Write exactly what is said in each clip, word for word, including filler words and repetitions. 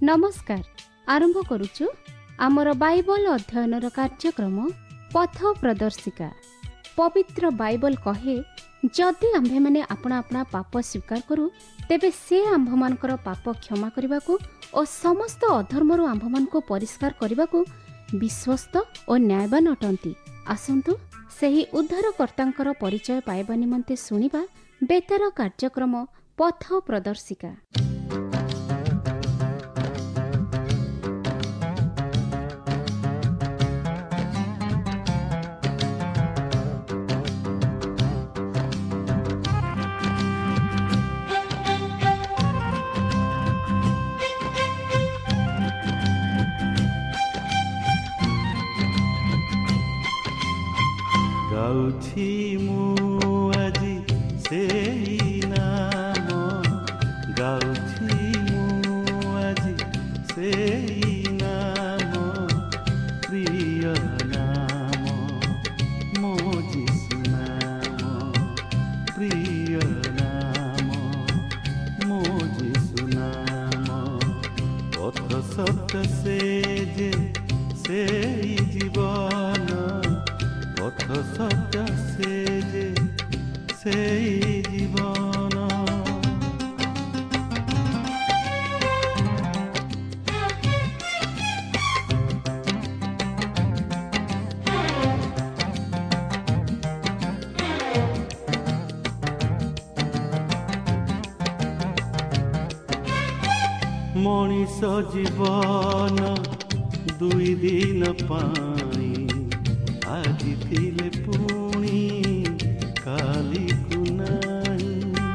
नमस्कार। आरंभ करुचु आमर बाइबल अध्ययनर कार्यक्रम पथ प्रदर्शिका। पवित्र बाइबल कहे जदि आम्भे माने अपना अपना पाप स्वीकार करू तेबे से आम्भमानकर पाप क्षमा करने और समस्त अधर्मरु आम्भमानको परिष्कार करने को विश्वस्त और न्यायवान अटंती। आसंतु सेही उद्धारकर्तांकर परिचय पाइबा निमंते सुनिबा बेतार कार्यक्रम पथ प्रदर्शिका। गाउछि मु आजि सेई नाम, गाउछि मु आजि सेई नाम, प्रिय नाम मो यीशु नाम, प्रिय नाम मो यीशु नाम। पथ सत्य से जे सेई जीवन, पथ सत्य से जे सेई जीवन। मनीष जीवन दुई दिन पाई, आजि थिले पुणी काली को नाई।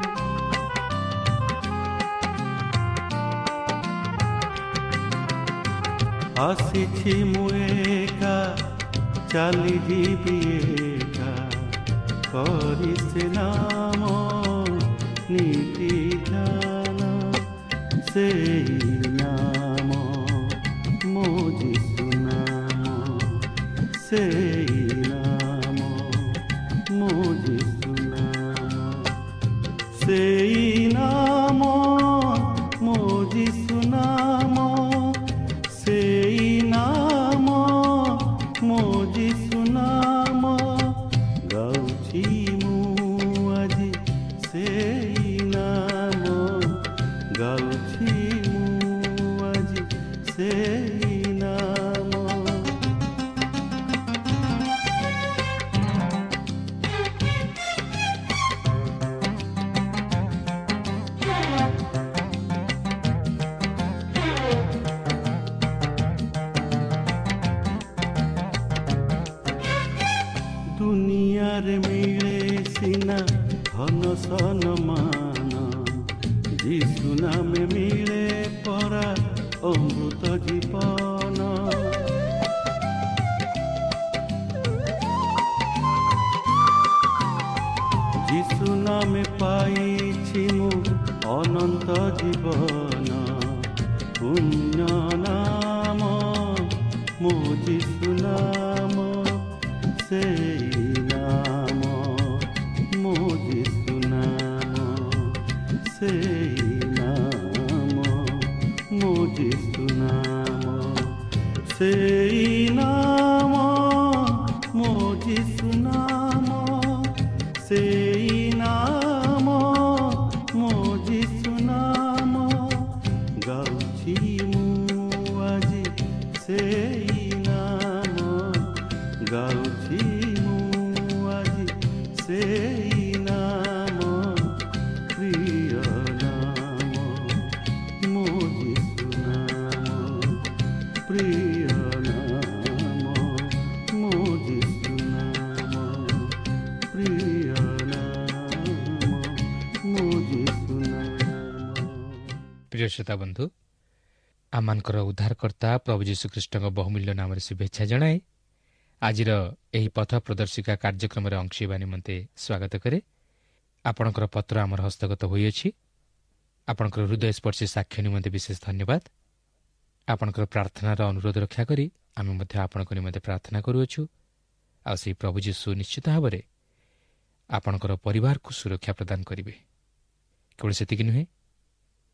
आसिछि मु एका चाली जीवी एका, करि से नाम नीति ध्यान, सेई नाम मो यीशु नाम, सेई नाम मो यीशु नाम, सेई नाम मो यीशु नाम, सेई नाम मो यीशु नाम। गाउछि मु आजि सेई नाम, गाउछि मु आजि सेई नाम। दुनियार मिले सिना धन सम्मान, यीशु नामे मिले परा अमृत जीवन। यीशु नामे पाइछि मु अनंत जीवन, पुण्य नाम मो यीशु नाम, सेई नाम मो यीशु नाम, सेई नाम मो यीशु नाम, सेई नाम मो यीशु नाम, सेई नाम मो यीशु नाम। गाउछि मु आजि सेई नाम, गाउछि मु आजि सेई नाम, प्रिय नाम मो यीशु नाम, प्रिय नाम मो यीशु नाम, प्रिय नाम मो यीशु नाम। प्रिय श्रोता बंधु, आमानकर उद्धारकर्ता प्रभु यीशु ख्रीष्टଙ୍କ बहुमूल्य नाम शुभेच्छा जणाए आजिर एही पथ प्रदर्शिका कार्यक्रम अंश हेबा निमंते स्वागत करे। आपणकर पत्र आमर हस्तगत होइछि। आपणकर हृदयस्पर्शी साक्ष्य निमंते विशेष धन्यवाद। आपणकर प्रार्थनार अनुरोध रक्षा करी आमे मध्ये आपणक निमंते प्रार्थना करूछु। आ सेही प्रभु यीशु निश्चित भाବରେ आपणकर परिवार को सुरक्षा प्रदान करिवे। केवल सेतिक नुहे,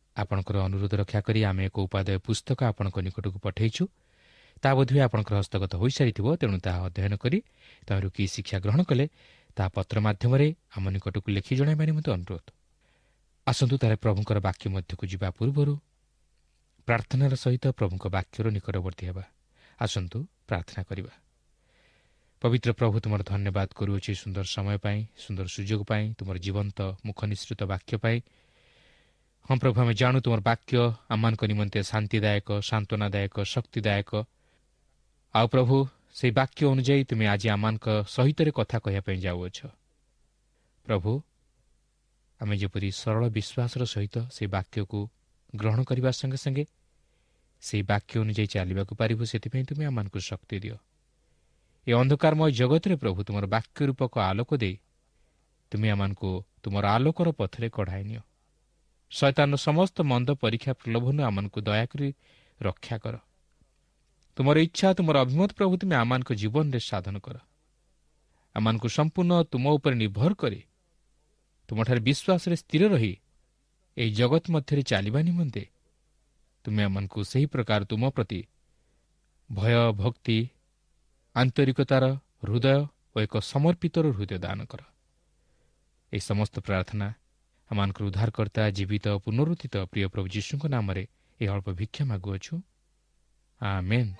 ଆପଣଙ୍କର ଅନୁରୋଧ ରକ୍ଷା କରି ଆମେ ଏକ ଉପାଦେୟ ପୁସ୍ତକ ଆପଣଙ୍କ ନିକଟକୁ ପଠାଇଛୁ। ତାହା ବୋଧହୁଏ ଆପଣଙ୍କର ହସ୍ତଗତ ହୋଇସାରିଥିବ। ତେଣୁ ତାହା ଅଧ୍ୟୟନ କରି ତାହାରୁ କି ଶିକ୍ଷା ଗ୍ରହଣ କଲେ ତାହା ପତ୍ର ମାଧ୍ୟମରେ ଆମ ନିକଟକୁ ଲେଖି ଜଣାଇବା ନିମନ୍ତେ ଅନୁରୋଧ। ଆସନ୍ତୁ ତାହେଲେ ପ୍ରଭୁଙ୍କର ବାକ୍ୟ ମଧ୍ୟକୁ ଯିବା ପୂର୍ବରୁ ପ୍ରାର୍ଥନାର ସହିତ ପ୍ରଭୁଙ୍କ ବାକ୍ୟର ନିକଟବର୍ତ୍ତୀ ହେବା। ଆସନ୍ତୁ ପ୍ରାର୍ଥନା କରିବା। ପବିତ୍ର ପ୍ରଭୁ, ତୁମର ଧନ୍ୟବାଦ କରୁଅଛି ସୁନ୍ଦର ସମୟ ପାଇଁ, ସୁନ୍ଦର ସୁଯୋଗ ପାଇଁ, ତୁମର ଜୀବନ୍ତ ମୁଖ ନିଃସୃତ ବାକ୍ୟ ପାଇଁ। ହଁ ପ୍ରଭୁ, ଆମେ ଜାଣୁ ତୁମର ବାକ୍ୟ ଆମମାନଙ୍କ ନିମନ୍ତେ ଶାନ୍ତିଦାୟକ, ସାନ୍ତ୍ୱନାଦାୟକ, ଶକ୍ତିଦାୟକ। ଆଉ ପ୍ରଭୁ, ସେହି ବାକ୍ୟ ଅନୁଯାୟୀ ତୁମେ ଆଜି ଆମମାନଙ୍କ ସହିତରେ କଥା କହିବା ପାଇଁ ଯାଉଅଛ। ପ୍ରଭୁ, ଆମେ ଯେପରି ସରଳ ବିଶ୍ୱାସର ସହିତ ସେହି ବାକ୍ୟକୁ ଗ୍ରହଣ କରିବା ସଙ୍ଗେ ସଙ୍ଗେ ସେହି ବାକ୍ୟ ଅନୁଯାୟୀ ଚାଲିବାକୁ ପାରିବୁ, ସେଥିପାଇଁ ତୁମେ ଆମମାନଙ୍କୁ ଶକ୍ତି ଦିଅ। ଏ ଅନ୍ଧକାରମୟ ଜଗତରେ ପ୍ରଭୁ, ତୁମର ବାକ୍ୟ ରୂପକ ଆଲୋକ ଦେଇ ତୁମେ ଆମମାନଙ୍କୁ ତୁମର ଆଲୋକର ପଥରେ କଢ଼ାଇ ନିଅ। ଶୟତାନର ସମସ୍ତ ମନ୍ଦ ପରୀକ୍ଷା ପ୍ରଲୋଭନ ଆମମାନଙ୍କୁ ଦୟାକରି ରକ୍ଷା କର। ତୁମର ଇଚ୍ଛା, ତୁମର ଅଭିମତ ପ୍ରଭୁ ତୁମେ ଆମମାନଙ୍କ ଜୀବନରେ ସାଧନ କର। ଆମମାନଙ୍କୁ ସମ୍ପୂର୍ଣ୍ଣ ତୁମ ଉପରେ ନିର୍ଭର କରି ତୁମଠାରେ ବିଶ୍ୱାସରେ ସ୍ଥିର ରହି ଏହି ଜଗତ ମଧ୍ୟରେ ଚାଲିବା ନିମନ୍ତେ ତୁମେ ଆମମାନଙ୍କୁ ସେହି ପ୍ରକାର ତୁମ ପ୍ରତି ଭୟ, ଭକ୍ତି, ଆନ୍ତରିକତାର ହୃଦୟ ଓ ଏକ ସମର୍ପିତର ହୃଦୟ ଦାନ କର। ଏହି ସମସ୍ତ ପ୍ରାର୍ଥନା ଆମମାନଙ୍କର ଉଦ୍ଧାରକର୍ତ୍ତା, ଜୀବିତ, ପୁନରୁତ୍ଥିତ ପ୍ରିୟ ପ୍ରଭୁ ଯୀଶୁଙ୍କ ନାମରେ ଏହି ଅଳ୍ପ ଭିକ୍ଷା ମାଗୁଅଛୁ। ଆମେନ୍।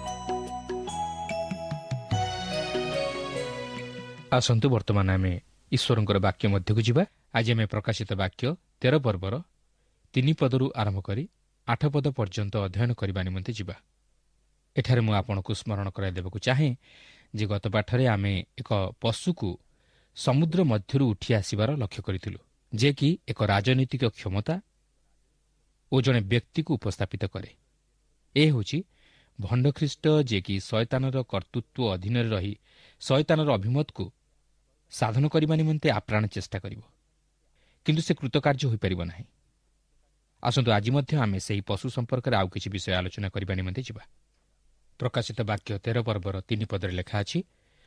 ଆସନ୍ତୁ ବର୍ତ୍ତମାନ ଆମେ ଈଶ୍ୱରଙ୍କର ବାକ୍ୟ ମଧ୍ୟକୁ ଯିବା। ଆଜି ଆମେ ପ୍ରକାଶିତ ବାକ୍ୟ ତେର ପର୍ବର ତିନି ପଦରୁ ଆରମ୍ଭ କରି ଆଠ ପଦ ପର୍ଯ୍ୟନ୍ତ ଅଧ୍ୟୟନ କରିବା ନିମନ୍ତେ ଯିବା। ଏଠାରେ ମୁଁ ଆପଣଙ୍କୁ ସ୍ମରଣ କରାଇଦେବାକୁ ଚାହେଁ ଯେ ଗତ ପାଠରେ ଆମେ ଏକ ପଶୁକୁ ସମୁଦ୍ର ମଧ୍ୟରୁ ଉଠି ଆସିବାର ଲକ୍ଷ୍ୟ କରିଥିଲୁ, ଯେ କି ଏକ ରାଜନୈତିକ କ୍ଷମତା ଓ ଜଣେ ବ୍ୟକ୍ତିକୁ ଉପସ୍ଥାପିତ କରେ। ଏ ହେଉଛି ଭଣ୍ଡଖ୍ରୀଷ୍ଟ, ଯିଏକି ଶୟତାନର କର୍ତ୍ତୃତ୍ୱ ଅଧୀନରେ ରହି ଶୟତାନର ଅଭିମତକୁ ସାଧନ କରିବା ନିମନ୍ତେ ଆପ୍ରାଣ ଚେଷ୍ଟା କରିବ, କିନ୍ତୁ ସେ କୃତକାର୍ଯ୍ୟ ହୋଇପାରିବ ନାହିଁ। ଆସନ୍ତୁ ଆଜି ମଧ୍ୟ ଆମେ ସେହି ପଶୁ ସମ୍ପର୍କରେ ଆଉ କିଛି ବିଷୟ ଆଲୋଚନା କରିବା ନିମନ୍ତେ ଯିବା। ପ୍ରକାଶିତ ବାକ୍ୟ ତେର ପର୍ବର ତିନି ପଦରେ ଲେଖା ଅଛି,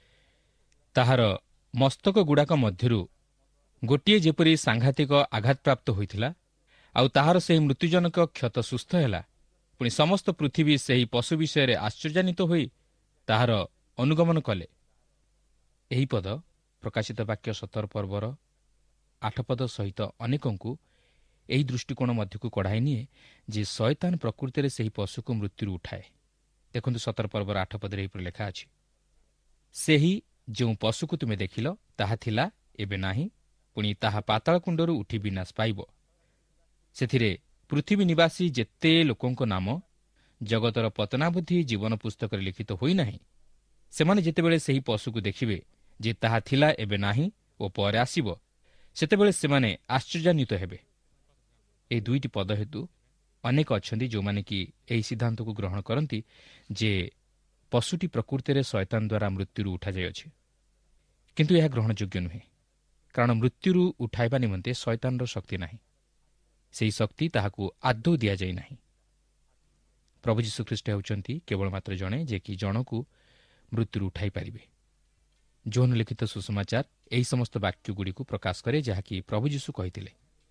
ତାହାର ମସ୍ତକଗୁଡ଼ାକ ମଧ୍ୟରୁ ଗୋଟିଏ ଯେପରି ସାଂଘାତିକ ଆଘାତପ୍ରାପ୍ତ ହୋଇଥିଲା, ଆଉ ତାହାର ସେହି ମୃତ୍ୟୁଜନକ କ୍ଷତ ସୁସ୍ଥ ହେଲା। ପୁଣି ସମସ୍ତ ପୃଥିବୀ ସେହି ପଶୁ ବିଷୟରେ ଆଶ୍ଚର୍ଯ୍ୟାନ୍ୱିତ ହୋଇ ତାହାର ଅନୁଗମନ କଲେ। ଏହି ପଦ ପ୍ରକାଶିତ ବାକ୍ୟ ସତର ପର୍ବର ଆଠ ପଦ ସହିତ ଅନେକଙ୍କୁ ଏହି ଦୃଷ୍ଟିକୋଣ ମଧ୍ୟକୁ କଢ଼ାଇ ନିଏ ଯେ ଶୟତାନ ପ୍ରକୃତିରେ ସେହି ପଶୁକୁ ମୃତ୍ୟୁରୁ ଉଠାଏ। ଦେଖନ୍ତୁ ସତର ପର୍ବର ଆଠ ପଦରେ ଏହିପରି ଲେଖା ଅଛି, ସେହି ଯେଉଁ ପଶୁକୁ ତୁମେ ଦେଖିଲ ତାହା ଥିଲା, ଏବେ ନାହିଁ, ପୁଣି ତାହା ପାତାଳ କୁଣ୍ଡରୁ ଉଠି ବିନାଶ ପାଇବ। ସେଥିରେ ପୃଥିବୀ ନିବାସୀ ଯେତେ ଲୋକଙ୍କ ନାମ ଜଗତର ପତନାବଧି ଜୀବନ ପୁସ୍ତକରେ ଲିଖିତ ହୋଇନାହିଁ, ସେମାନେ ଯେତେବେଳେ ସେହି ପଶୁକୁ ଦେଖିବେ ଯେ ତାହା ଥିଲା, ଏବେ ନାହିଁ ଓ ପରେ ଆସିବ, ସେତେବେଳେ ସେମାନେ ଆଶ୍ଚର୍ଯ୍ୟାନ୍ୱିତ ହେବେ। ଏହି ଦୁଇଟି ପଦ ହେତୁ ଅନେକ ଅଛନ୍ତି ଯେଉଁମାନେ କି ଏହି ସିଦ୍ଧାନ୍ତକୁ ଗ୍ରହଣ କରନ୍ତି ଯେ ପଶୁଟି ପ୍ରକୃତିରେ ଶୟତାନ ଦ୍ୱାରା ମୃତ୍ୟୁରୁ ଉଠାଯାଇଅଛି। କିନ୍ତୁ ଏହା ଗ୍ରହଣଯୋଗ୍ୟ ନୁହେଁ, କାରଣ ମୃତ୍ୟୁରୁ ଉଠାଇବା ନିମନ୍ତେ ଶୟତାନର ଶକ୍ତି ନାହିଁ। ସେହି ଶକ୍ତି ତାହାକୁ ଆଦୌ ଦିଆଯାଇ ନାହିଁ। ପ୍ରଭୁ ଯୀଶୁଖ୍ରୀଷ୍ଟ ହେଉଛନ୍ତି କେବଳ ମାତ୍ର ଜଣେ, ଯେ କି ଜଣକୁ ମୃତ୍ୟୁରୁ ଉଠାଇ ପାରିବେ। ଯୋହନ ଲିଖିତ ସୁସମାଚାର ଏହି ସମସ୍ତ ବାକ୍ୟଗୁଡ଼ିକୁ ପ୍ରକାଶ କରେ, ଯାହାକି ପ୍ରଭୁ ଯୀଶୁ କହିଥିଲେ,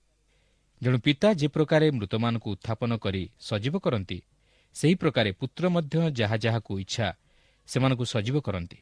ଜଣେ ପିତା ଯେ ପ୍ରକାରେ ମୃତମାନଙ୍କୁ ଉତ୍ଥାପନ କରି ସଜୀବ କରନ୍ତି, ସେହି ପ୍ରକାରେ ପୁତ୍ର ମଧ୍ୟ ଯାହା ଯାହାକୁ ଇଚ୍ଛା ସେମାନଙ୍କୁ ସଜୀବ କରନ୍ତି।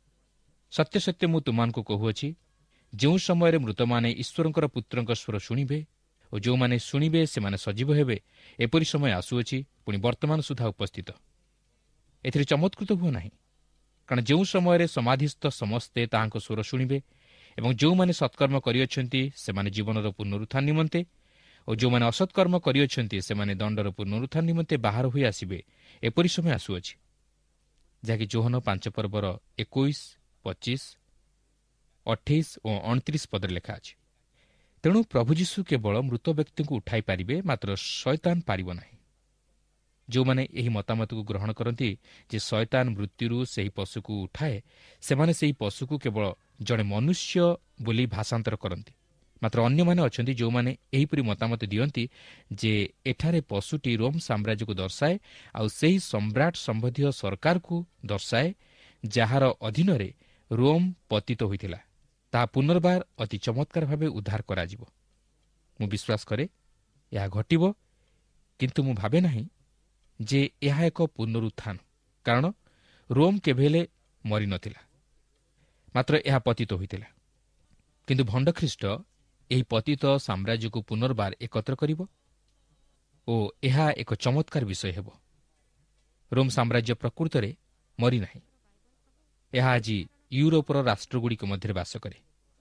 ସତ୍ୟ ସତ୍ୟ ମୁଁ ତୁମମାନଙ୍କୁ କହୁଅଛି, ଯେଉଁ ସମୟରେ ମୃତମାନେ ଈଶ୍ୱରଙ୍କର ପୁତ୍ରଙ୍କ ସ୍ୱର ଶୁଣିବେ ଓ ଯେଉଁମାନେ ଶୁଣିବେ ସେମାନେ ସଜୀବ ହେବେ, ଏପରି ସମୟ ଆସୁଅଛି, ପୁଣି ବର୍ତ୍ତମାନ ସୁଦ୍ଧା ଉପସ୍ଥିତ। ଏଥିରେ ଚମତ୍କୃତ ହୁଅ ନାହିଁ, କାରଣ ଯେଉଁ ସମୟରେ ସମାଧିସ୍ଥ ସମସ୍ତେ ତାହାଙ୍କ ସ୍ୱର ଶୁଣିବେ ଏବଂ ଯେଉଁମାନେ ସତ୍କର୍ମ କରିଅଛନ୍ତି ସେମାନେ ଜୀବନର ପୁନରୁତ୍ଥାନ ନିମନ୍ତେ ଓ ଯେଉଁମାନେ ଅସତ୍କର୍ମ କରିଅଛନ୍ତି ସେମାନେ ଦଣ୍ଡର ପୁନରୁତ୍ଥାନ ନିମନ୍ତେ ବାହାର ହୋଇ ଆସିବେ, ଏପରି ସମୟ ଆସୁଅଛି। ଯାହାକି ଯୋହନ ପାଞ୍ଚ ପର୍ବର ଏକୋଇଶ, ପଚିଶ, ଅଠେଇଶ ଓ ଅଣତିରିଶ ପଦରେ ଲେଖା ଅଛି। ତେଣୁ ପ୍ରଭୁ ଯୀଶୁ କେବଳ ମୃତ ବ୍ୟକ୍ତିଙ୍କୁ ଉଠାଇ ପାରିବେ, ମାତ୍ର ଶୟତାନ ପାରିବ ନାହିଁ। ଯେଉଁମାନେ ଏହି ମତାମତକୁ ଗ୍ରହଣ କରନ୍ତି ଯେ ଶୟତାନ ମୃତ୍ୟୁରୁ ସେହି ପଶୁକୁ ଉଠାଏ, ସେମାନେ ସେହି ପଶୁକୁ କେବଳ ଜଣେ ମନୁଷ୍ୟ ବୋଲି ଭାଷାନ୍ତର କରନ୍ତି। ମାତ୍ର ଅନ୍ୟମାନେ ଅଛନ୍ତି ଯେଉଁମାନେ ଏହିପରି ମତାମତ ଦିଅନ୍ତି ଯେ ଏଠାରେ ପଶୁଟି ରୋମ୍ ସାମ୍ରାଜ୍ୟକୁ ଦର୍ଶାଏ, ଆଉ ସେହି ସମ୍ରାଟ ସମ୍ବନ୍ଧୀୟ ସରକାରକୁ ଦର୍ଶାଏ ଯାହାର ଅଧୀନରେ ରୋମ୍ ପତିତ ହୋଇଥିଲା। ତାହା ପୁନର୍ବାର ଅତି ଚମତ୍କାର ଭାବେ ଉଦ୍ଧାର କରାଯିବ। ମୁଁ ବିଶ୍ୱାସ କରେ ଏହା ଘଟିବ, କିନ୍ତୁ ମୁଁ ଭାବେ ନାହିଁ ଯେ ଏହା ଏକ ପୁନରୁତ୍ଥାନ, କାରଣ ରୋମ୍ କେବେ ହେଲେ ମରିନଥିଲା, ମାତ୍ର ଏହା ପତିତ ହୋଇଥିଲା। କିନ୍ତୁ ଭଣ୍ଡ ଖ୍ରୀଷ୍ଟ ଏହି ପତିତ ସାମ୍ରାଜ୍ୟକୁ ପୁନର୍ବାର ଏକତ୍ର କରିବ ଓ ଏହା ଏକ ଚମତ୍କାର ବିଷୟ ହେବ। ରୋମ୍ ସାମ୍ରାଜ୍ୟ ପ୍ରକୃତରେ ମରିନାହିଁ। ଏହା ଆଜି ୟୁରୋପର ରାଷ୍ଟ୍ରଗୁଡ଼ିକ ମଧ୍ୟରେ ବାସ କରେ।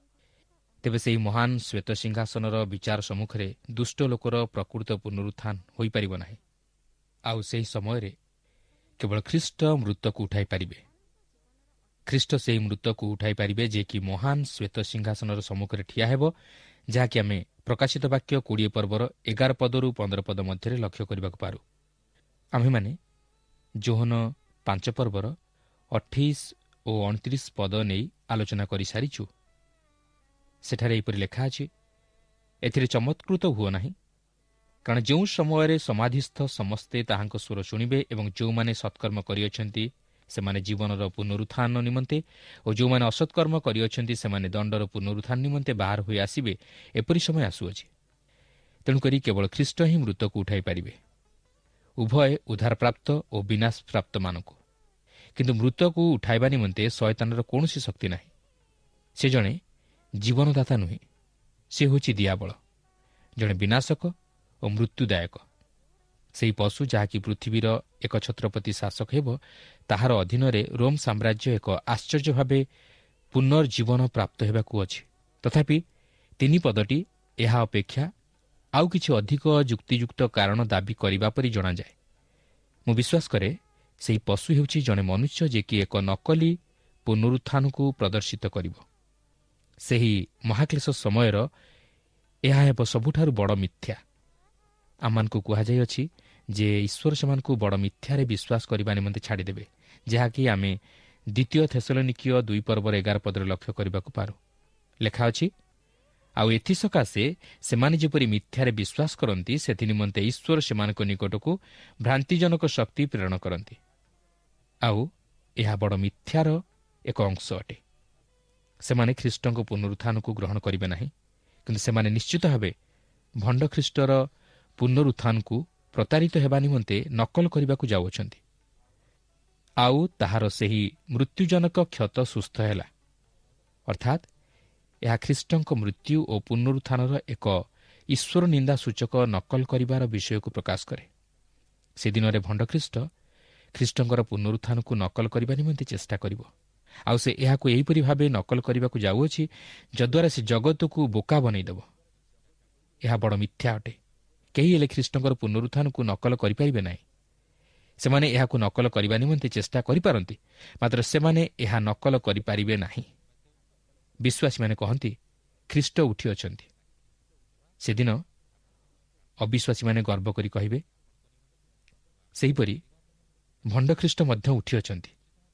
ତେବେ ସେହି ମହାନ ଶ୍ୱେତ ସିଂହାସନର ବିଚାର ସମ୍ମୁଖରେ ଦୁଷ୍ଟ ଲୋକର ପ୍ରକୃତ ପୁନରୁତ୍ଥାନ ହୋଇପାରିବ ନାହିଁ। ଆଉ ସେହି ସମୟରେ କେବଳ ଖ୍ରୀଷ୍ଟ ମୃତକୁ ଉଠାଇ ପାରିବେ। ଖ୍ରୀଷ୍ଟ ସେହି ମୃତକୁ ଉଠାଇ ପାରିବେ, ଯିଏକି ମହାନ ଶ୍ୱେତ ସିଂହାସନର ସମ୍ମୁଖରେ ଠିଆ ହେବ, ଯାହାକି ଆମେ ପ୍ରକାଶିତ ବାକ୍ୟ କୋଡ଼ିଏ ପର୍ବର ଏଗାର ପଦରୁ ପନ୍ଦର ପଦ ମଧ୍ୟରେ ଲକ୍ଷ୍ୟ କରିବାକୁ ପାରୁ। ଆମ୍ଭେମାନେ ଯୋହନ ପାଞ୍ଚ ପର୍ବର ଅଠେଇଶ ଓ ଅଣତିରିଶ ପଦ ନେଇ ଆଲୋଚନା କରିସାରିଛୁ। ସେଠାରେ ଏହିପରି ଲେଖା ଅଛି, ଏଥିରେ ଚମତ୍କୃତ ହୁଅ ନାହିଁ, କାରଣ ଯେଉଁ ସମୟରେ ସମାଧିସ୍ଥ ସମସ୍ତେ ତାହାଙ୍କ ସ୍ୱର ଶୁଣିବେ ଏବଂ ଯେଉଁମାନେ ସତ୍କର୍ମ କରିଅଛନ୍ତି ସେମାନେ ଜୀବନର ପୁନରୁତ୍ଥାନ ନିମନ୍ତେ ଓ ଯେଉଁମାନେ ଅସତ୍କର୍ମ କରିଅଛନ୍ତି ସେମାନେ ଦଣ୍ଡର ପୁନରୁତ୍ଥାନ ନିମନ୍ତେ ବାହାର ହୋଇ ଆସିବେ, ଏପରି ସମୟ ଆସୁଅଛି। ତେଣୁକରି କେବଳ ଖ୍ରୀଷ୍ଟ ହିଁ ମୃତକୁ ଉଠାଇ ପାରିବେ, ଉଭୟ ଉଦ୍ଧାରପ୍ରାପ୍ତ ଓ ବିନାଶପ୍ରାପ୍ତମାନଙ୍କୁ। କିନ୍ତୁ ମୃତକୁ ଉଠାଇବା ନିମନ୍ତେ ଶୟତାନର କୌଣସି ଶକ୍ତି ନାହିଁ। ସେ ଜଣେ ଜୀବନଦାତା ନୁହେଁ, ସେ ହେଉଛି ଦିଆବଳ, ଜଣେ ବିନାଶକ ଓ ମୃତ୍ୟୁଦାୟକ। ସେହି ପଶୁ ଯାହାକି ପୃଥିବୀର ଏକ ଛତ୍ରପତି ଶାସକ ହେବ, ତାହାର ଅଧୀନରେ ରୋମ୍ ସାମ୍ରାଜ୍ୟ ଏକ ଆଶ୍ଚର୍ଯ୍ୟ ଭାବେ ପୁନର୍ଜୀବନ ପ୍ରାପ୍ତ ହେବାକୁ ଅଛି। ତଥାପି ତିନି ପଦଟି ଏହା ଅପେକ୍ଷା ଆଉ କିଛି ଅଧିକ ଯୁକ୍ତିଯୁକ୍ତ କାରଣ ଦାବି କରିବା ପରି ଜଣାଯାଏ। ମୁଁ ବିଶ୍ୱାସ କରେ ସେହି ପଶୁ ହେଉଛି ଜଣେ ମନୁଷ୍ୟ, ଯିଏକି ଏକ ନକଲି ପୁନରୁତ୍ଥାନକୁ ପ୍ରଦର୍ଶିତ କରିବ। ସେହି ମହାକ୍ଲେଶ ସମୟର ଏହା ହେବ ସବୁଠାରୁ ବଡ଼ ମିଥ୍ୟା। ଆମମାନଙ୍କୁ କୁହାଯାଇଅଛି ଯେ ଈଶ୍ୱର ସେମାନଙ୍କୁ ବଡ଼ ମିଥ୍ୟାରେ ବିଶ୍ୱାସ କରିବା ନିମନ୍ତେ ଛାଡ଼ିଦେବେ, ଯାହାକି ଆମେ ଦ୍ୱିତୀୟ ଥେସଲୋନିକୀୟ ଦୁଇ ପର୍ବର ଏଗାର ପଦରେ ଲକ୍ଷ୍ୟ କରିବାକୁ ପାରୁ। ଲେଖା ଅଛି, ଆଉ ଏଥିସକାଶେ ସେମାନେ ଯେପରି ମିଥ୍ୟାରେ ବିଶ୍ୱାସ କରନ୍ତି, ସେଥି ନିମନ୍ତେ ଈଶ୍ୱର ସେମାନଙ୍କ ନିକଟକୁ ଭ୍ରାନ୍ତିଜନକ ଶକ୍ତି ପ୍ରେରଣ କରନ୍ତି। ଆଉ ଏହା ବଡ଼ ମିଥ୍ୟାର ଏକ ଅଂଶ ଅଟେ। ସେମାନେ ଖ୍ରୀଷ୍ଟଙ୍କ ପୁନରୁତ୍ଥାନକୁ ଗ୍ରହଣ କରିବେ ନାହିଁ, କିନ୍ତୁ ସେମାନେ ନିଶ୍ଚିତ ଭାବେ ଭଣ୍ଡ ଖ୍ରୀଷ୍ଟର ପୁନରୁତ୍ଥାନକୁ ପ୍ରତାରିତ ହେବା ନିମନ୍ତେ ନକଲ କରିବାକୁ ଯାଉଅଛନ୍ତି। ଆଉ ତାହାର ସେହି ମୃତ୍ୟୁଜନକ କ୍ଷତ ସୁସ୍ଥ ହେଲା, ଅର୍ଥାତ୍ ଏହା ଖ୍ରୀଷ୍ଟଙ୍କ ମୃତ୍ୟୁ ଓ ପୁନରୁତ୍ଥାନର ଏକ ଈଶ୍ୱର ନିନ୍ଦା ସୂଚକ ନକଲ କରିବାର ବିଷୟକୁ ପ୍ରକାଶ କରେ। ସେଦିନରେ ଭଣ୍ଡ ଖ୍ରୀଷ୍ଟ ଖ୍ରୀଷ୍ଟଙ୍କର ପୁନରୁତ୍ଥାନକୁ ନକଲ କରିବା ନିମନ୍ତେ ଚେଷ୍ଟା କରିବ। ଆଉ ସେ ଏହାକୁ ଏହିପରି ଭାବେ ନକଲ କରିବାକୁ ଯାଉଅଛି, ଯଦ୍ୱାରା ସେ ଜଗତକୁ ବୋକା ବନେଇଦେବ। ଏହା ବଡ଼ ମିଥ୍ୟା ଅଟେ। କେହି ହେଲେ ଖ୍ରୀଷ୍ଟଙ୍କର ପୁନରୁତ୍ଥାନକୁ ନକଲ କରିପାରିବେ ନାହିଁ। ସେମାନେ ଏହାକୁ ନକଲ କରିବା ନିମନ୍ତେ ଚେଷ୍ଟା କରିପାରନ୍ତି, ମାତ୍ର ସେମାନେ ଏହା ନକଲ କରିପାରିବେ ନାହିଁ। ବିଶ୍ୱାସୀମାନେ କହନ୍ତି ଖ୍ରୀଷ୍ଟ ଉଠିଅଛନ୍ତି। ସେଦିନ ଅବିଶ୍ୱାସୀମାନେ ଗର୍ବ କରି କହିବେ, ସେହିପରି ଭଣ୍ଡ ଖ୍ରୀଷ୍ଟ ମଧ୍ୟ ଉଠିଅଛନ୍ତି।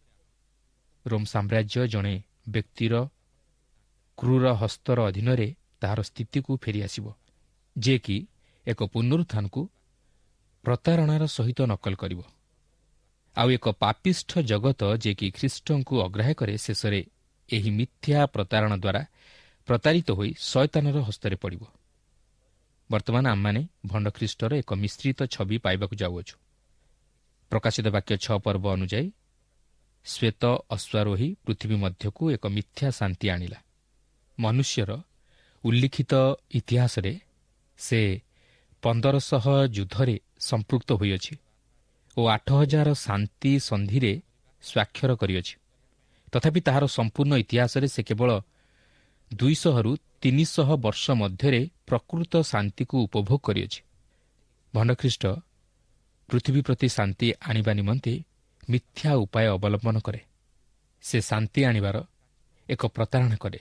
ରୋମ୍ ସାମ୍ରାଜ୍ୟ ଜଣେ ବ୍ୟକ୍ତିର କ୍ରୂର ହସ୍ତର ଅଧୀନରେ ତାହାର ସ୍ଥିତିକୁ ଫେରିଆସିବ, ଯିଏକି ଏକ ପୁନରୁତ୍ଥାନକୁ ପ୍ରତାରଣାର ସହିତ ନକଲ କରିବ। ଆଉ ଏକ ପାପିଷ୍ଠ ଜଗତ ଯିଏକି ଖ୍ରୀଷ୍ଟଙ୍କୁ ଅଗ୍ରାହ୍ୟ କରେ, ଶେଷରେ ଏହି ମିଥ୍ୟା ପ୍ରତାରଣା ଦ୍ୱାରା ପ୍ରତାରିତ ହୋଇ ଶୟତାନର ହସ୍ତରେ ପଡ଼ିବ। ବର୍ତ୍ତମାନ ଆମମାନେ ଭଣ୍ଡ ଖ୍ରୀଷ୍ଟର ଏକ ମିଶ୍ରିତ ଛବି ପାଇବାକୁ ଯାଉଅଛୁ। ପ୍ରକାଶିତ ବାକ୍ୟ ଛଅ ପର୍ବ ଅନୁଯାୟୀ ଶ୍ୱେତ ଅଶ୍ୱାରୋହୀ ପୃଥିବୀ ମଧ୍ୟକୁ ଏକ ମିଥ୍ୟା ଶାନ୍ତି ଆଣିଲା। ମନୁଷ୍ୟର ଉଲ୍ଲିଖିତ ଇତିହାସରେ ସେ ପନ୍ଦରଶହ ଯୁଦ୍ଧରେ ସମ୍ପୃକ୍ତ ହୋଇଅଛି ଓ ଆଠ ହଜାର ଶାନ୍ତି ସନ୍ଧିରେ ସ୍ୱାକ୍ଷର କରିଅଛି। ତଥାପି ତାହାର ସମ୍ପୂର୍ଣ୍ଣ ଇତିହାସରେ ସେ କେବଳ ଦୁଇଶହରୁ ତିନିଶହ ବର୍ଷ ମଧ୍ୟରେ ପ୍ରକୃତ ଶାନ୍ତିକୁ ଉପଭୋଗ କରିଅଛି। ଭଣ୍ଡଖ୍ରୀଷ୍ଟ ପୃଥିବୀ ପ୍ରତି ଶାନ୍ତି ଆଣିବା ନିମନ୍ତେ ମିଥ୍ୟା ଉପାୟ ଅବଲମ୍ବନ କରେ। ସେ ଶାନ୍ତି ଆଣିବାର ଏକ ପ୍ରତାରଣା କରେ।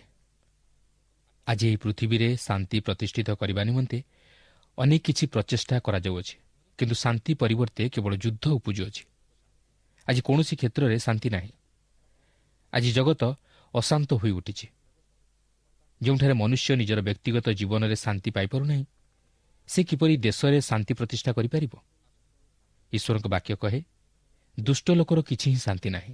ଆଜି ଏହି ପୃଥିବୀରେ ଶାନ୍ତି ପ୍ରତିଷ୍ଠିତ କରିବା ନିମନ୍ତେ ଅନେକ କିଛି ପ୍ରଚେଷ୍ଟା କରାଯାଉଅଛି, କିନ୍ତୁ ଶାନ୍ତି ପରିବର୍ତ୍ତେ କେବଳ ଯୁଦ୍ଧ ଉପୁଜୁଅଛି। ଆଜି କୌଣସି କ୍ଷେତ୍ରରେ ଶାନ୍ତି ନାହିଁ। ଆଜି ଜଗତ ଅଶାନ୍ତ ହୋଇ ଉଠିଛି। ଯେଉଁଠାରେ ମନୁଷ୍ୟ ନିଜର ବ୍ୟକ୍ତିଗତ ଜୀବନରେ ଶାନ୍ତି ପାଇପାରୁନାହିଁ, ସେ କିପରି ଦେଶରେ ଶାନ୍ତି ପ୍ରତିଷ୍ଠା କରିପାରିବ? ଈଶ୍ୱରଙ୍କ ବାକ୍ୟ କହେ, ଦୁଷ୍ଟ ଲୋକର କିଛି ହିଁ ଶାନ୍ତି ନାହିଁ।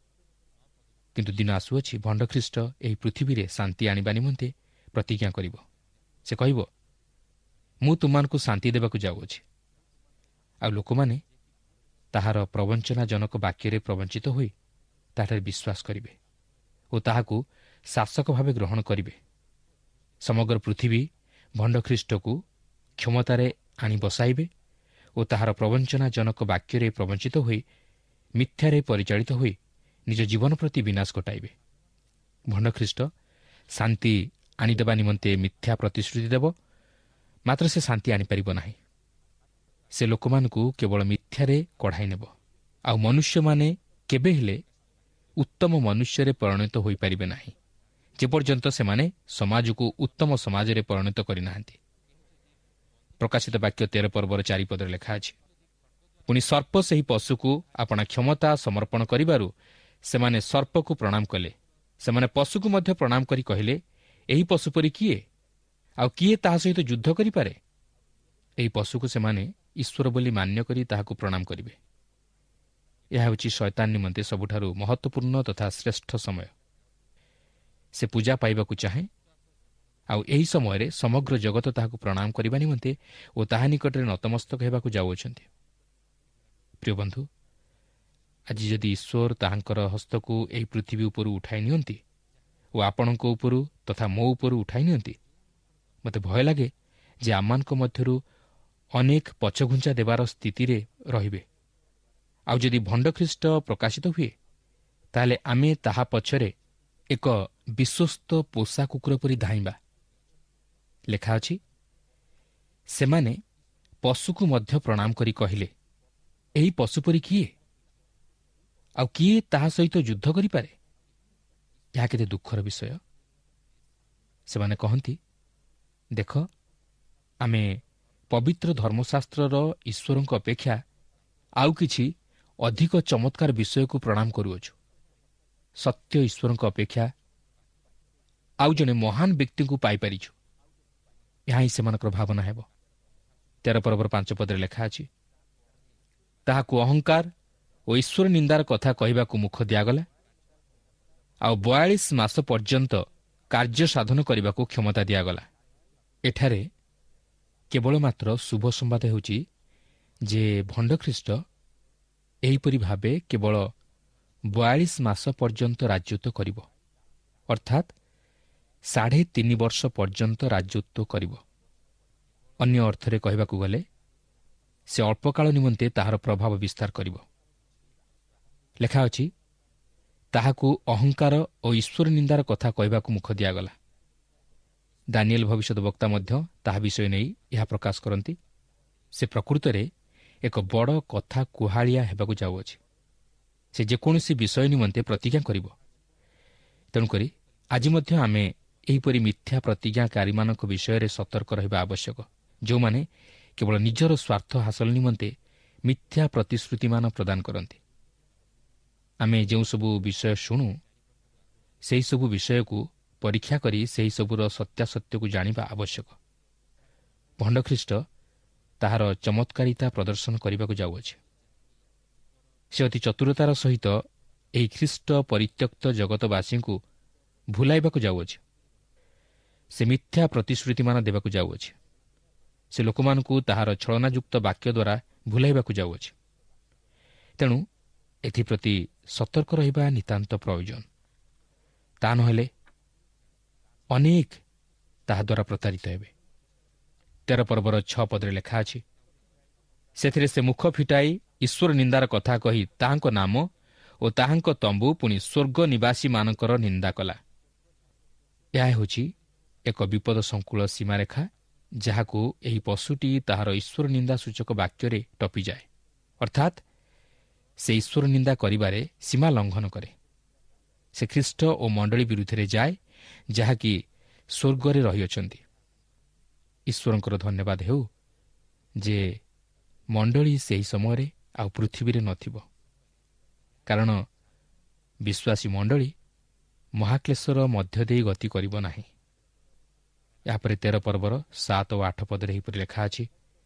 କିନ୍ତୁ ଦିନ ଆସୁଅଛି, ଭଣ୍ଡଖ୍ରୀଷ୍ଟ ଏହି ପୃଥିବୀରେ ଶାନ୍ତି ଆଣିବା ନିମନ୍ତେ ପ୍ରତିଜ୍ଞା କରିବ। ସେ କହିବ, ମୁଁ ତୁମମାନଙ୍କୁ ଶାନ୍ତି ଦେବାକୁ ଯାଉଅଛି। ଆଉ ଲୋକମାନେ ତାହାର ପ୍ରବଞ୍ଚନାଜନକ ବାକ୍ୟରେ ପ୍ରବଞ୍ଚିତ ହୋଇ ତାଠାରେ ବିଶ୍ୱାସ କରିବେ ଓ ତାହାକୁ ଶାସକ ଭାବେ ଗ୍ରହଣ କରିବେ। ସମଗ୍ର ପୃଥିବୀ ଭଣ୍ଡ ଖ୍ରୀଷ୍ଟକୁ କ୍ଷମତାରେ ଆଣି ବସାଇବେ ଓ ତାହାର ପ୍ରବଞ୍ଚନାଜନକ ବାକ୍ୟରେ ପ୍ରବଞ୍ଚିତ ହୋଇ ମିଥ୍ୟାରେ ପରିଚାଳିତ ହୋଇ ନିଜ ଜୀବନ ପ୍ରତି ବିନାଶ ଘଟାଇବେ। ଭଣ୍ଡ ଖ୍ରୀଷ୍ଟ ଶାନ୍ତି ଆଣିଦେବା ନିମନ୍ତେ ମିଥ୍ୟା ପ୍ରତିଶ୍ରୁତି ଦେବ, ମାତ୍ର ସେ ଶାନ୍ତି ଆଣିପାରିବ ନାହିଁ। ସେ ଲୋକମାନଙ୍କୁ କେବଳ ମିଥ୍ୟାରେ କଢ଼ାଇ ନେବ। ଆଉ ମନୁଷ୍ୟମାନେ କେବେ ହେଲେ ଉତ୍ତମ ମନୁଷ୍ୟରେ ପରିଣତ ହୋଇପାରିବେ ନାହିଁ, ଯେପର୍ଯ୍ୟନ୍ତ ସେମାନେ ସମାଜକୁ ଉତ୍ତମ ସମାଜରେ ପରିଣତ କରିନାହାନ୍ତି। ପ୍ରକାଶିତ ବାକ୍ୟ ତେର ପର୍ବର ଚାରିପଦରେ ଲେଖା ଅଛି, ପୁଣି ସର୍ପ ସେହି ପଶୁକୁ ଆପଣା କ୍ଷମତା ସମର୍ପଣ କରିବାରୁ ସେମାନେ ସର୍ପକୁ ପ୍ରଣାମ କଲେ। ସେମାନେ ପଶୁକୁ ମଧ୍ୟ ପ୍ରଣାମ କରି କହିଲେ, ଏହି ପଶୁ ପରି କିଏ? ଆଉ କିଏ ତାହା ସହିତ ଯୁଦ୍ଧ କରିପାରେ? ଏହି ପଶୁକୁ ସେମାନେ ଈଶ୍ୱର ବୋଲି ମାନ୍ୟ କରି ତାହାକୁ ପ୍ରଣାମ କରିବେ। ଏହା ହେଉଛି ଶୟତାନ ନିମନ୍ତେ ସବୁଠାରୁ ମହତ୍ୱପୂର୍ଣ୍ଣ ତଥା ଶ୍ରେଷ୍ଠ ସମୟ। ସେ ପୂଜା ପାଇବାକୁ ଚାହେଁ, ଆଉ ଏହି ସମୟରେ ସମଗ୍ର ଜଗତ ତାହାକୁ ପ୍ରଣାମ କରିବା ନିମନ୍ତେ ଓ ତାହା ନିକଟରେ ନତମସ୍ତକ ହେବାକୁ ଯାଉଅଛନ୍ତି। ପ୍ରିୟ ବନ୍ଧୁ, ଆଜି ଯଦି ଈଶ୍ୱର ତାହାଙ୍କର ହସ୍ତକୁ ଏହି ପୃଥିବୀ ଉପରୁ ଉଠାଇ ନିଅନ୍ତି ଓ ଆପଣଙ୍କ ଉପରୁ ତଥା ମୋ ଉପରୁ ଉଠାଇ ନିଅନ୍ତି, ମୋତେ ଭୟ ଲାଗେ ଯେ ଆମମାନଙ୍କ ମଧ୍ୟରୁ ଅନେକ ପଛଘୁଞ୍ଚା ଦେବାର ସ୍ଥିତିରେ ରହିବେ। ଆଉ ଯଦି ଭଣ୍ଡ ଖ୍ରୀଷ୍ଟ ପ୍ରକାଶିତ ହୁଏ, ତାହେଲେ ଆମେ ତାହା ପଛରେ ଏକ ବିଶ୍ୱସ୍ତ ପୋଷା କୁକୁର ପରି ଧାଇଁବା। ଲେଖା ଅଛି, ସେମାନେ ପଶୁକୁ ମଧ୍ୟ ପ୍ରଣାମ କରି କହିଲେ, ଏହି ପଶୁ ପରି କିଏ? ଆଉ କିଏ ତାହା ସହିତ ଯୁଦ୍ଧ କରିପାରେ? ଏହା କେତେ ଦୁଃଖର ବିଷୟ। ସେମାନେ କହନ୍ତି, ଦେଖ, ଆମେ ପବିତ୍ର ଧର୍ମଶାସ୍ତ୍ରର ଈଶ୍ୱରଙ୍କ ଅପେକ୍ଷା ଆଉ କିଛି ଅଧିକ ଚମତ୍କାର ବିଷୟକୁ ପ୍ରଣାମ କରୁଅଛୁ। ସତ୍ୟ ଈଶ୍ୱରଙ୍କ ଅପେକ୍ଷା ଆଉ ଜଣେ ମହାନ ବ୍ୟକ୍ତିଙ୍କୁ ପାଇପାରିଛୁ। ଏହା ହିଁ ସେମାନଙ୍କର ଭାବନା ହେବ। ତେର ପର୍ବର ପାଞ୍ଚ ପଦରେ ଲେଖା ଅଛି, ତାହାକୁ ଅହଙ୍କାର ଓ ଈଶ୍ୱର ନିନ୍ଦାର କଥା କହିବାକୁ ମୁଖ ଦିଆଗଲା, ଆଉ ବୟାଳିଶ ମାସ ପର୍ଯ୍ୟନ୍ତ କାର୍ଯ୍ୟ ସାଧନ କରିବାକୁ କ୍ଷମତା ଦିଆଗଲା। ଏଠାରେ କେବଳ ମାତ୍ର ଶୁଭ ସମ୍ବାଦ ହେଉଛି ଯେ ଭଣ୍ଡ ଖ୍ରୀଷ୍ଟ ଏହିପରି ଭାବେ କେବଳ ବୟାଳିଶ ମାସ ପର୍ଯ୍ୟନ୍ତ ରାଜତ୍ୱ କରିବ, ଅର୍ଥାତ୍ ସାଢ଼େ ତିନି ବର୍ଷ ପର୍ଯ୍ୟନ୍ତ ରାଜତ୍ୱ କରିବ। ଅନ୍ୟ ଅର୍ଥରେ କହିବାକୁ ଗଲେ ସେ ଅଳ୍ପକାଳ ନିମନ୍ତେ ତାହାର ପ୍ରଭାବ ବିସ୍ତାର କରିବ। ଲେଖା ଅଛି, ତାହାକୁ ଅହଙ୍କାର ଓ ଈଶ୍ୱର ନିନ୍ଦାର କଥା କହିବାକୁ ମୁଖ ଦିଆଗଲା। ଦାନିଏଲ ଭବିଷ୍ୟତ ବକ୍ତା ମଧ୍ୟ ତାହା ବିଷୟ ନେଇ ଏହା ପ୍ରକାଶ କରନ୍ତି। ସେ ପ୍ରକୃତରେ ଏକ ବଡ଼ କଥା କୁହାଳିଆ ହେବାକୁ ଯାଉଅଛି। ସେ ଯେକୌଣସି ବିଷୟ ନିମନ୍ତେ ପ୍ରତିଜ୍ଞା କରିବ। ତେଣୁକରି ଆଜି ମଧ୍ୟ ଆମେ ଏହିପରି ମିଥ୍ୟା ପ୍ରତିଜ୍ଞାକାରୀମାନଙ୍କ ବିଷୟରେ ସତର୍କ ରହିବା ଆବଶ୍ୟକ, ଯେଉଁମାନେ କେବଳ ନିଜର ସ୍ୱାର୍ଥ ହାସଲ ନିମନ୍ତେ ମିଥ୍ୟା ପ୍ରତିଶ୍ରୁତିମାନ ପ୍ରଦାନ କରନ୍ତି। ଆମେ ଯେଉଁସବୁ ବିଷୟ ଶୁଣୁ, ସେହିସବୁ ବିଷୟକୁ ପରୀକ୍ଷା କରି ସେହିସବୁର ସତ୍ୟାସତ୍ୟକୁ ଜାଣିବା ଆବଶ୍ୟକ। ଭଣ୍ଡ ଖ୍ରୀଷ୍ଟ ତାହାର ଚମତ୍କାରିତା ପ୍ରଦର୍ଶନ କରିବାକୁ ଯାଉଅଛି। ସେ ଅତି ଚତୁରତାର ସହିତ ଏହି ଖ୍ରୀଷ୍ଟ ପରିତ୍ୟକ୍ତ ଜଗତବାସୀଙ୍କୁ ଭୁଲାଇବାକୁ ଯାଉଅଛି। ସେ ମିଥ୍ୟା ପ୍ରତିଶ୍ରୁତିମାନ ଦେବାକୁ ଯାଉଅଛି। ସେ ଲୋକମାନଙ୍କୁ ତାହାର ଛଳନାଯୁକ୍ତ ବାକ୍ୟ ଦ୍ୱାରା ଭୁଲାଇବାକୁ ଯାଉଅଛି। ତେଣୁ ଏଥିପ୍ରତି ସତର୍କ ରହିବା ନିତାନ୍ତ ପ୍ରୟୋଜନ। ତା ନହେଲେ ଅନେକ ତାହାଦ୍ୱାରା ପ୍ରତାରିତ ହେବେ। ତେର ପର୍ବର ଛଅ ପଦରେ ଲେଖା ଅଛି, ସେଥିରେ ସେ ମୁଖ ଫିଟାଇ ଈଶ୍ୱର ନିନ୍ଦାର କଥା କହି ତାହାଙ୍କ ନାମ ଓ ତାହାଙ୍କ ତମ୍ବୁ ପୁଣି ସ୍ୱର୍ଗ ନିବାସୀମାନଙ୍କର ନିନ୍ଦା କଲା। ଏହା ହେଉଛି ଏକ ବିପଦ ସଂକୁଳ ସୀମାରେଖା, ଯାହାକୁ ଏହି ପଶୁଟି ତାହାର ଈଶ୍ୱର ନିନ୍ଦା ସୂଚକ ବାକ୍ୟରେ ଟପିଯାଏ, ଅର୍ଥାତ୍ ସେ ଈଶ୍ୱର ନିନ୍ଦା କରିବାରେ ସୀମା ଲଙ୍ଘନ କରେ। ସେ ଖ୍ରୀଷ୍ଟ ଓ ମଣ୍ଡଳୀ ବିରୁଦ୍ଧରେ ଯାଏ, ଯାହାକି ସ୍ୱର୍ଗରେ ରହିଅଛନ୍ତି। ଈଶ୍ୱରଙ୍କର ଧନ୍ୟବାଦ ହେଉ ଯେ ମଣ୍ଡଳୀ ସେହି ସମୟରେ ଆଉ ପୃଥିବୀରେ ନଥିବ, କାରଣ ବିଶ୍ୱାସୀ ମଣ୍ଡଳୀ ମହାକ୍ଲେଶର ମଧ୍ୟ ଦେଇ ଗତି କରିବ ନାହିଁ। ଏହାପରେ ତେର ପର୍ବର ସାତ ଓ ଆଠ ପଦରେ ଏହିପରି ଲେଖା ଅଛି,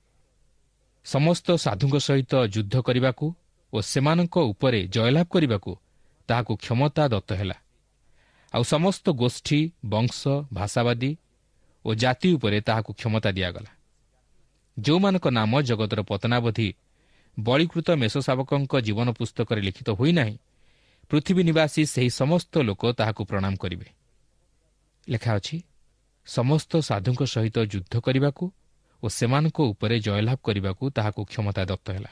ସମସ୍ତ ସାଧୁଙ୍କ ସହିତ ଯୁଦ୍ଧ କରିବାକୁ ଓ ସେମାନଙ୍କ ଉପରେ ଜୟଲାଭ କରିବାକୁ ତାହାକୁ କ୍ଷମତା ଦତ୍ତ ହେଲା। ଆଉ ସମସ୍ତ ଗୋଷ୍ଠୀ, ବଂଶ, ଭାଷାବାଦୀ ଓ ଜାତି ଉପରେ ତାହାକୁ କ୍ଷମତା ଦିଆଗଲା। ଯେଉଁମାନଙ୍କ ନାମ ଜଗତର ପତନାବଧି ବଳୀକୃତ ମେଷଶାବକଙ୍କ ଜୀବନ ପୁସ୍ତକରେ ଲିଖିତ ହୋଇନାହିଁ, ପୃଥିବୀ ନିବାସୀ ସେହି ସମସ୍ତ ଲୋକ ତାହାକୁ ପ୍ରଣାମ କରିବେ। ଲେଖା ଅଛି, ସମସ୍ତ ସାଧୁଙ୍କ ସହିତ ଯୁଦ୍ଧ କରିବାକୁ ଓ ସେମାନଙ୍କ ଉପରେ ଜୟଲାଭ କରିବାକୁ ତାହାକୁ କ୍ଷମତା ଦତ୍ତ ହେଲା।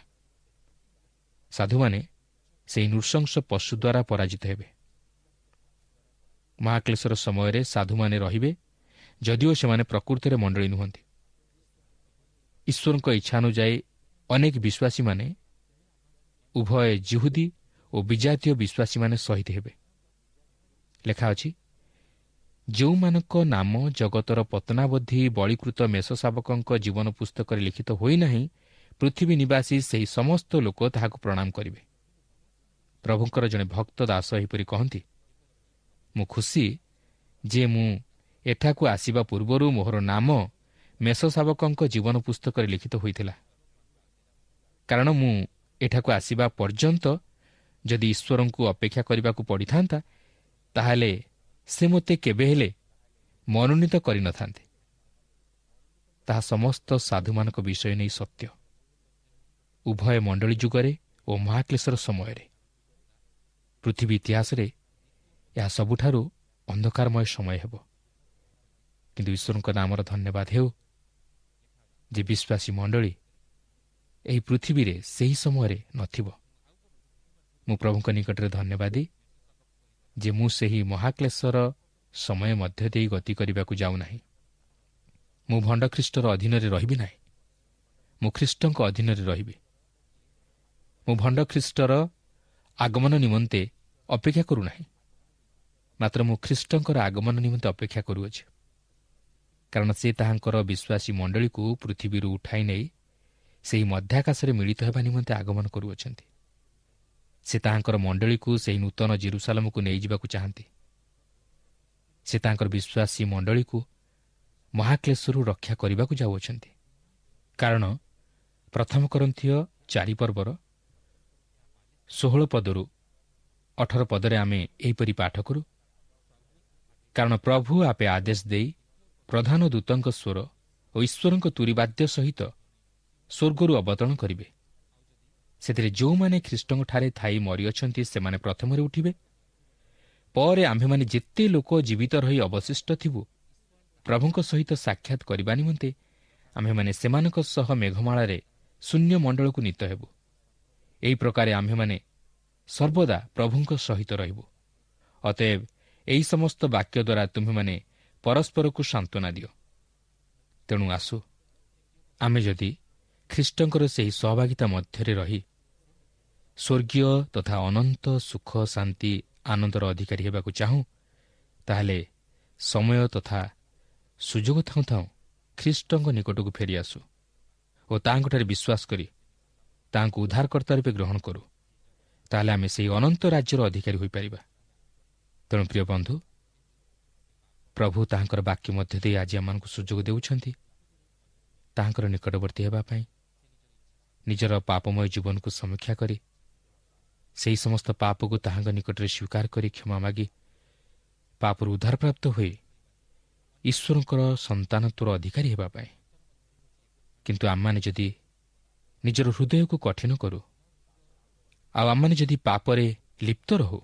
ସାଧୁମାନେ ସେହି ନୃଶଂସ ପଶୁ ଦ୍ୱାରା ପରାଜିତ ହେବେ। ମହାକ୍ଲେଶର ସମୟରେ ସାଧୁମାନେ ରହିବେ, ଯଦିଓ ସେମାନେ ପ୍ରକୃତରେ ମଣ୍ଡଳୀ ନୁହନ୍ତି। ଈଶ୍ୱରଙ୍କ ଇଚ୍ଛା ଅନୁଯାୟୀ ଅନେକ ବିଶ୍ୱାସୀମାନେ, ଉଭୟ ଜିହୁଦୀ ଓ ବିଜାତୀୟ ବିଶ୍ୱାସୀମାନେ ଶହୀଦ ହେବେ। ଲେଖା ଅଛି, ଯେଉଁମାନଙ୍କ ନାମ ଜଗତର ପତନାବଧି ବଳୀକୃତ ମେଷଶାବକଙ୍କ ଜୀବନ ପୁସ୍ତକରେ ଲିଖିତ ହୋଇନାହିଁ, ପୃଥିବୀ ନିବାସୀ ସେହି ସମସ୍ତ ଲୋକ ତାହାକୁ ପ୍ରଣାମ କରିବେ। ପ୍ରଭୁଙ୍କର ଜଣେ ଭକ୍ତ ଦାସ ଏହିପରି କହନ୍ତି, ମୁଁ ଖୁସି ଯେ ମୁଁ ଏଠାକୁ ଆସିବା ପୂର୍ବରୁ ମୋହର ନାମ ମେଷଶାବକଙ୍କ ଜୀବନ ପୁସ୍ତକରେ ଲିଖିତ ହୋଇଥିଲା। କାରଣ ମୁଁ ଏଠାକୁ ଆସିବା ପର୍ଯ୍ୟନ୍ତ ଯଦି ଈଶ୍ୱରଙ୍କୁ ଅପେକ୍ଷା କରିବାକୁ ପଡ଼ିଥାନ୍ତା, ତାହେଲେ ସେ ମୋତେ କେବେ ହେଲେ ମନୋନୀତ କରିନଥାନ୍ତେ। ତାହା ସମସ୍ତ ସାଧୁମାନଙ୍କ ବିଷୟ ନେଇ ସତ୍ୟ, ଉଭୟ ମଣ୍ଡଳୀ ଯୁଗରେ ଓ ମହାକ୍ଲେଶର ସମୟରେ। ପୃଥିବୀ ଇତିହାସରେ ଏହା ସବୁଠାରୁ ଅନ୍ଧକାରମୟ ସମୟ ହେବ। କିନ୍ତୁ ଈଶ୍ୱରଙ୍କ ନାମର ଧନ୍ୟବାଦ ହେଉ ଯେ ବିଶ୍ୱାସୀ ମଣ୍ଡଳୀ ଏହି ପୃଥିବୀରେ ସେହି ସମୟରେ ନଥିବ। ମୁଁ ପ୍ରଭୁଙ୍କ ନିକଟରେ ଧନ୍ୟବାଦୀ ଯେ ମୁଁ ସେହି ମହାକ୍ଲେଶର ସମୟ ମଧ୍ୟ ଦେଇ ଗତି କରିବାକୁ ଯାଉନାହିଁ। ମୁଁ ଭଣ୍ଡ ଖ୍ରୀଷ୍ଟର ଅଧୀନରେ ରହିବି ନାହିଁ, ମୁଁ ଖ୍ରୀଷ୍ଟଙ୍କ ଅଧୀନରେ ରହିବି। ମୁଁ ଭଣ୍ଡ ଖ୍ରୀଷ୍ଟର ଆଗମନ ନିମନ୍ତେ ଅପେକ୍ଷା କରୁନାହିଁ, ମାତ୍ର ମୁଁ ଖ୍ରୀଷ୍ଟଙ୍କର ଆଗମନ ନିମନ୍ତେ ଅପେକ୍ଷା କରୁଅଛି। କାରଣ ସେ ତାହାଙ୍କର ବିଶ୍ୱାସୀ ମଣ୍ଡଳୀକୁ ପୃଥିବୀରୁ ଉଠାଇ ନେଇ ସେହି ମଧ୍ୟାକାଶରେ ମିଳିତ ହେବା ନିମନ୍ତେ ଆଗମନ କରୁଅଛନ୍ତି। ସେ ତାହାଙ୍କର ମଣ୍ଡଳୀକୁ ସେହି ନୂତନ ଜେରୁସାଲେମକୁ ନେଇଯିବାକୁ ଚାହାନ୍ତି। ସେ ତାଙ୍କର ବିଶ୍ୱାସୀ ମଣ୍ଡଳୀକୁ ମହାକ୍ଲେଶରୁ ରକ୍ଷା କରିବାକୁ ଯାଉଅଛନ୍ତି। କାରଣ ପ୍ରଥମ କରନ୍ଥୀୟ ଚାରି ପର୍ବର ଷୋହଳ ପଦରୁ ଅଠର ପଦରେ ଆମେ ଏହିପରି ପାଠ କରୁ, କାରଣ ପ୍ରଭୁ ଆପେ ଆଦେଶ ଦେଇ ପ୍ରଧାନ ଦୂତଙ୍କ ସ୍ୱର ଓ ଈଶ୍ୱରଙ୍କ ତୁରୀବାଦ୍ୟ ସହିତ ସ୍ୱର୍ଗରୁ ଅବତରଣ କରିବେ। ସେଥିରେ ଯେଉଁମାନେ ଖ୍ରୀଷ୍ଟଙ୍କଠାରେ ଥାଇ ମରିଅଛନ୍ତି ସେମାନେ ପ୍ରଥମରେ ଉଠିବେ। ପରେ ଆମ୍ଭେମାନେ ଯେତେ ଲୋକ ଜୀବିତ ରହି ଅବଶିଷ୍ଟ ଥିବୁ, ପ୍ରଭୁଙ୍କ ସହିତ ସାକ୍ଷାତ କରିବା ନିମନ୍ତେ ଆମ୍ଭେମାନେ ସେମାନଙ୍କ ସହ ମେଘମାଳାରେ ଶୂନ୍ୟ ମଣ୍ଡଳକୁ ନୀତ ହେବୁ। ଏହି ପ୍ରକାରେ ଆମ୍ଭେମାନେ ସର୍ବଦା ପ୍ରଭୁଙ୍କ ସହିତ ରହିବୁ। ଅତଏବ ଏହି ସମସ୍ତ ବାକ୍ୟ ଦ୍ୱାରା ତୁମ୍ଭେମାନେ ପରସ୍ପରକୁ ସାନ୍ତ୍ୱନା ଦିଅ। ତେଣୁ ଆସୁ, ଆମେ ଯଦି ଖ୍ରୀଷ୍ଟଙ୍କର ସେହି ସହଭାଗିତା ମଧ୍ୟରେ ରହି ସ୍ୱର୍ଗୀୟ ତଥା ଅନନ୍ତ ସୁଖ ଶାନ୍ତି ଆନନ୍ଦର ଅଧିକାରୀ ହେବାକୁ ଚାହୁଁ, ତାହେଲେ ସମୟ ତଥା ସୁଯୋଗ ଥାଉଁ ଥାଉଁ ଖ୍ରୀଷ୍ଟଙ୍କ ନିକଟକୁ ଫେରିଆସୁ ଓ ତାହାଙ୍କଠାରେ ବିଶ୍ୱାସ କରି ତାହାଙ୍କୁ ଉଦ୍ଧାରକର୍ତ୍ତା ରୂପେ ଗ୍ରହଣ କରୁ। ତାହେଲେ ଆମେ ସେହି ଅନନ୍ତ ରାଜ୍ୟର ଅଧିକାରୀ ହୋଇପାରିବା। ତେଣୁ ପ୍ରିୟ ବନ୍ଧୁ, ପ୍ରଭୁ ତାହାଙ୍କର ବାକ୍ୟ ମଧ୍ୟ ଦେଇ ଆଜି ଆମମାନଙ୍କୁ ସୁଯୋଗ ଦେଉଛନ୍ତି ତାହାଙ୍କର ନିକଟବର୍ତ୍ତୀ ହେବା ପାଇଁ। ନିଜର ପାପମୟ ଜୀବନକୁ ସମୀକ୍ଷା କରି ସେହି ସମସ୍ତ ପାପକୁ ତାହାଙ୍କ ନିକଟରେ ସ୍ୱୀକାର କରି କ୍ଷମା ମାଗି ପାପରୁ ଉଦ୍ଧାରପ୍ରାପ୍ତ ହୋଇ ଈଶ୍ୱରଙ୍କର ସନ୍ତାନତ୍ୱର ଅଧିକାରୀ ହେବା ପାଇଁ। କିନ୍ତୁ ଆମମାନେ ଯଦି ନିଜର ହୃଦୟକୁ କଠିନ କରୁ, ଆଉ ଆମମାନେ ଯଦି ପାପରେ ଲିପ୍ତ ରହୁ,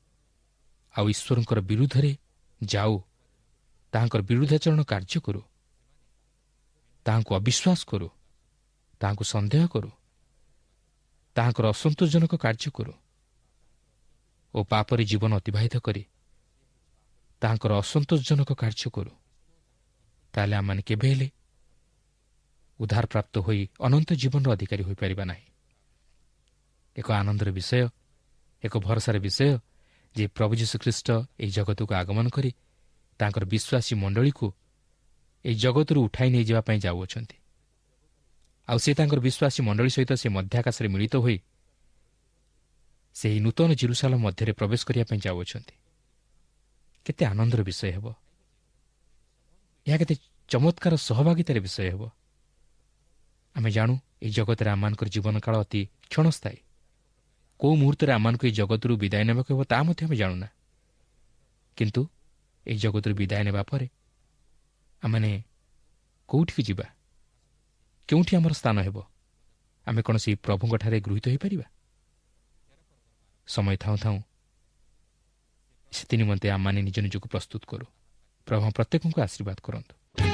ଆଉ ଈଶ୍ୱରଙ୍କର ବିରୁଦ୍ଧରେ ଯାଉ, ତାହାଙ୍କର ବିରୁଦ୍ଧାଚରଣ କାର୍ଯ୍ୟ କରୁ, ତାହାଙ୍କୁ ଅବିଶ୍ୱାସ କରୁ, ତାହାଙ୍କୁ ସନ୍ଦେହ କରୁ, ତାହାଙ୍କର ଅସନ୍ତୋଷଜନକ କାର୍ଯ୍ୟ କରୁ ଓ ପାପରେ ଜୀବନ ଅତିବାହିତ କରି ତାହାଙ୍କର ଅସନ୍ତୋଷଜନକ କାର୍ଯ୍ୟ କରୁ, ତାହେଲେ ଆମମାନେ କେବେ ହେଲେ ଉଦ୍ଧାରପ୍ରାପ୍ତ ହୋଇ ଅନନ୍ତ ଜୀବନର ଅଧିକାରୀ ହୋଇପାରିବା ନାହିଁ। ଏକ ଆନନ୍ଦର ବିଷୟ, ଏକ ଭରସାର ବିଷୟ ଯେ ପ୍ରଭୁ ଯୀଶୁଖ୍ରୀଷ୍ଟ ଏହି ଜଗତକୁ ଆଗମନ କରି ତାଙ୍କର ବିଶ୍ୱାସୀ ମଣ୍ଡଳୀକୁ ଏହି ଜଗତରୁ ଉଠାଇ ନେଇଯିବା ପାଇଁ ଯାଉଅଛନ୍ତି। ଆଉ ସେ ତାଙ୍କର ବିଶ୍ୱାସୀ ମଣ୍ଡଳୀ ସହିତ ସେ ମଧ୍ୟାକାଶରେ ମିଳିତ ହୋଇ ସେହି ନୂତନ ଜେରୁସାଲେମ ମଧ୍ୟରେ ପ୍ରବେଶ କରିବା ପାଇଁ ଯାଉଅଛନ୍ତି। କେତେ ଆନନ୍ଦର ବିଷୟ ହେବ! ଏହା କେତେ ଚମତ୍କାର ସହଭାଗିତାର ବିଷୟ ହେବ! ଆମେ ଜାଣୁ ଏହି ଜଗତରେ ଆମମାନଙ୍କର ଜୀବନକାଳ ଅତି କ୍ଷଣସ୍ଥାୟୀ। କେଉଁ ମୁହୂର୍ତ୍ତରେ ଆମମାନଙ୍କୁ ଏହି ଜଗତରୁ ବିଦାୟ ନେବାକୁ ହେବ ତାହା ମଧ୍ୟ ଆମେ ଜାଣୁନା। କିନ୍ତୁ ଏହି ଜଗତରୁ ବିଦାୟ ନେବା ପରେ ଆମମାନେ କେଉଁଠିକୁ ଯିବା, କେଉଁଠି ଆମର ସ୍ଥାନ ହେବ? ଆମେ କ'ଣ ସେହି ପ୍ରଭୁଙ୍କଠାରେ ଗୃହୀତ ହୋଇପାରିବା? ସମୟ ଥାଉଁ ଥାଉଁ ସେଥି ନିମନ୍ତେ ଆମମାନେ ନିଜ ନିଜକୁ ପ୍ରସ୍ତୁତ କରୁ। ପ୍ରଭୁ ପ୍ରତ୍ୟେକଙ୍କୁ ଆଶୀର୍ବାଦ କରନ୍ତୁ।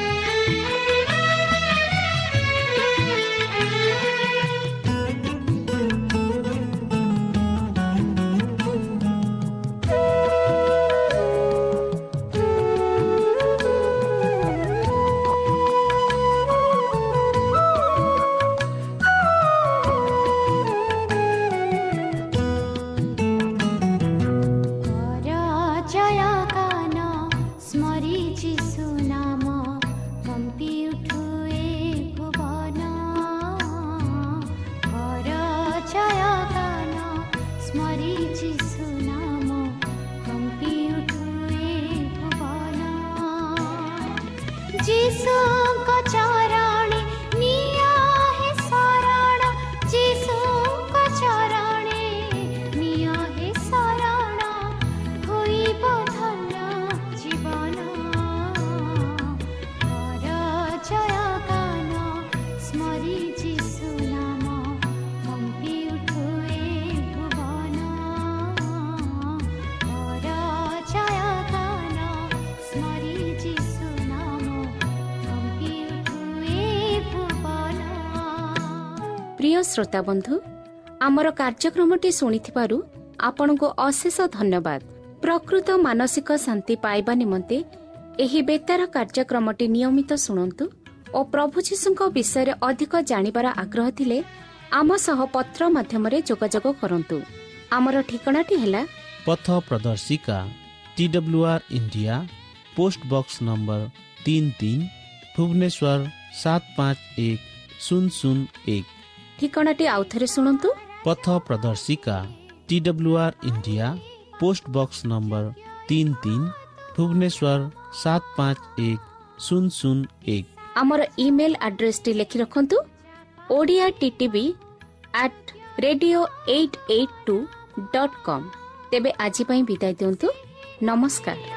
প্রিয় শ্ରୋତା ବନ୍ଧୁ, ଆମର କାର୍ଯ୍ୟକ୍ରମଟି ଶୁଣିଥିବାରୁ ଆପଣଙ୍କୁ ଅଶେଷ ଧନ୍ୟବାଦ। ପ୍ରକୃତ ମାନସିକ ଶାନ୍ତି ପାଇବା ନିମନ୍ତେ ଏହି ବେତାର କାର୍ଯ୍ୟକ୍ରମଟି ନିୟମିତ ଶୁଣନ୍ତୁ ଓ ପ୍ରଭୁ ଯୀଶୁଙ୍କ ବିଷୟରେ ଅଧିକ ଜାଣିବାର ଆଗ୍ରହ ଥିଲେ ଆମ ସହ ପତ୍ର ମାଧ୍ୟମରେ ଯୋଗାଯୋଗ କରନ୍ତୁ। ଆମର ଠିକଣାଟି ହେଲା ପଥ ପ୍ରଦର୍ଶିକା T W R India, post box number ତିନି ତିନି, ଭୁବନେଶ୍ୱର ସାତ ପାଞ୍ଚ ଏକ ଶୂନ ଶୂନ ଏକ। ଠିକଣାଟି ଆଉଥରେ ଶୁଣନ୍ତୁ। ପଥ ପ୍ରଦର୍ଶିକା T W R India, post box number ତିନି ତିନି, ଭୁବନେଶ୍ୱର ସାତ ପାଞ୍ଚ ଏକ ଶୂନ ଶୂନ ଏକ। ଆମର ଇମେଲ ଆଡ୍ରେସଟି ଲେଖି ରଖନ୍ତୁ, Odia TTV at radio eight eight two dot com. ତେବେ ଆଜି ପାଇଁ ବିଦାୟ ଦିଅନ୍ତୁ। ନମସ୍କାର।